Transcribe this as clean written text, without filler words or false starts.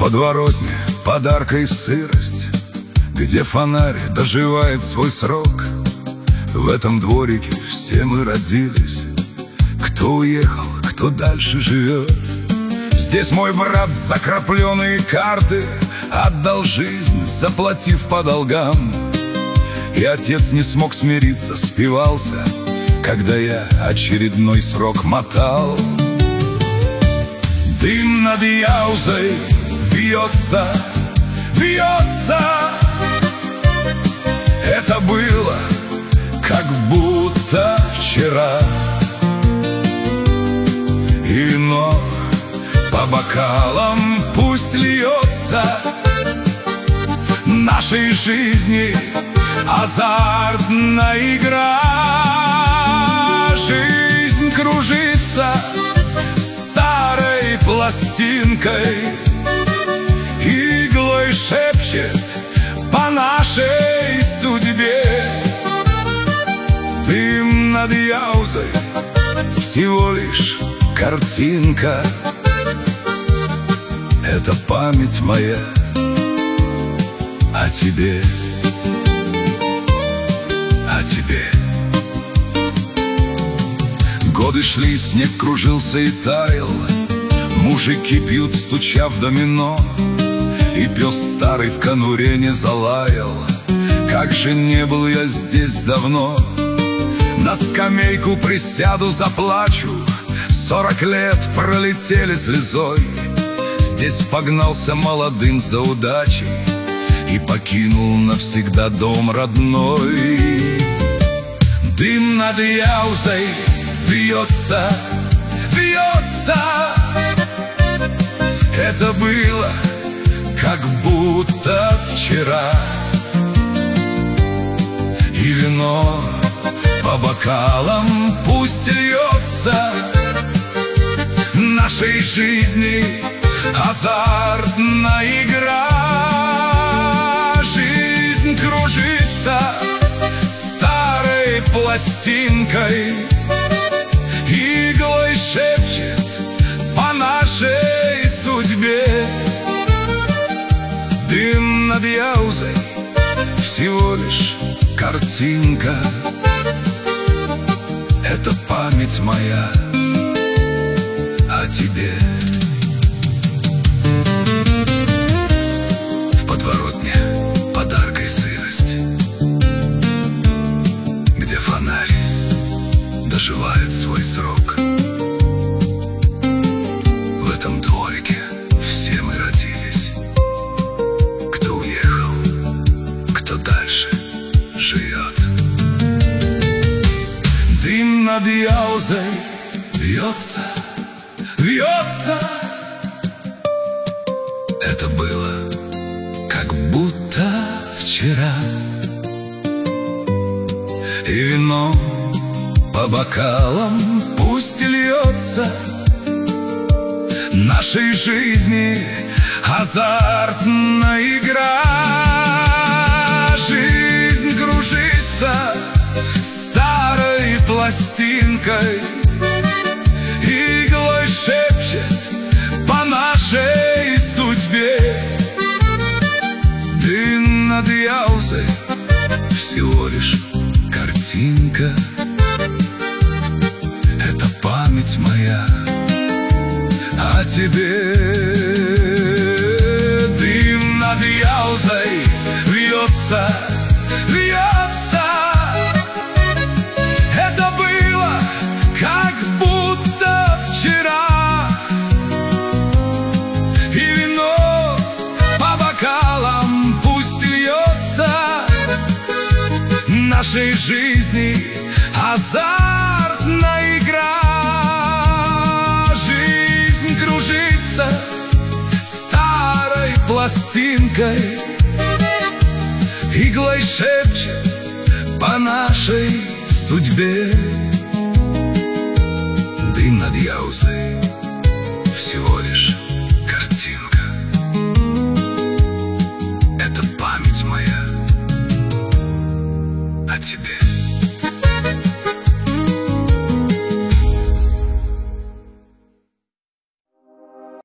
подворотне подарка и сырость, где фонарь доживает свой срок. В этом дворике все мы родились, кто уехал, кто дальше живет. Здесь мой брат за крапленые карты отдал жизнь, заплатив по долгам. И отец не смог смириться, спивался, когда я очередной срок мотал. Дым над Яузой вьется, вьется. Это было как будто вчера. И вино по бокалам пусть льется. Нашей жизни азартная игра. Жизнь кружится старой пластинкой, иглой шепчет по нашей судьбе. Дым над Яузой всего лишь картинка. Это память моя о тебе, о тебе. Годы шли, снег кружился и таял, мужики пьют, стуча в домино, и пес старый в конуре не залаял. Как же не был я здесь давно. На скамейку присяду, заплачу. 40 лет пролетели слезой. Здесь погнался молодым за удачей и покинул навсегда дом родной. Дым над Яузой вьется, вьется. Это было как будто вчера. И вино по бокалам пусть льется. Нашей жизни азартная игра. Жизнь кружится старой пластинкой, иглой шепчет по нашей судьбе. Дым над Яузой всего лишь картинка. Это память моя о тебе. В подворотне подарка и сырость, где фонарь доживает свой срок. В этом дворике все мы родились, кто уехал, кто дальше живет. Дым над Яузой вьется, вьется. Это было как будто вчера. И вино по бокалам пусть льется. Нашей жизни азартная игра. Жизнь кружится старой пластинкой, иглой шепчет по нашей судьбе. Дым над Яузой всего лишь картинка. Это память моя о тебе. Дым над Яузой вьется, вьется. Это было как будто вчера. И вино по бокалам пусть льется. Нашей жизни азартная игра. Жизнь кружится старой пластинкой, иглой шепчет по нашей судьбе. Дым над Яузой всего лишь